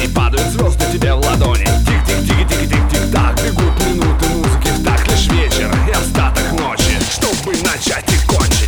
ней падают звезды тебе в ладони. Тик-тик-тики-тики-тик-тик-так, бегут минуты музыки в так, лишь вечер и остаток ночи, чтобы начать и кончить.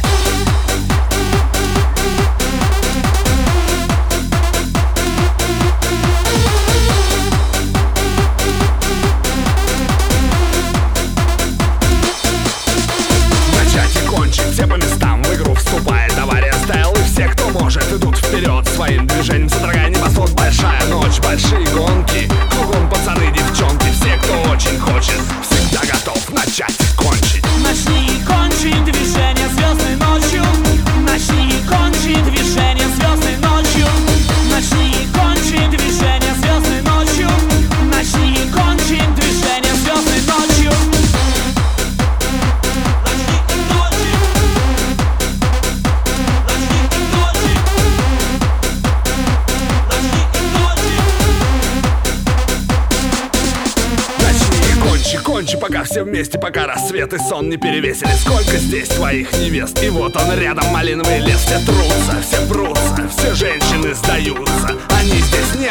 Все по местам, в игру вступает товарищ Стайл. И все, кто может, идут вперед своим движением, содрогая небосвод. Большая ночь, большие гонки, кругом пацаны, девчонки. Все, кто очень хочет, всегда готов начать и кончить. Начни и кончи движение звездной ночью. Начни и кончи движение звездной ночью. Начни и кончи движение звездной ночью. Начни и кончи движение звездной ночью. Кончи, пока все вместе, пока рассвет и сон не перевесили. Сколько здесь твоих невест, и вот он рядом, малиновый лес. Все трутся, все прутся, все женщины сдаются. Они здесь не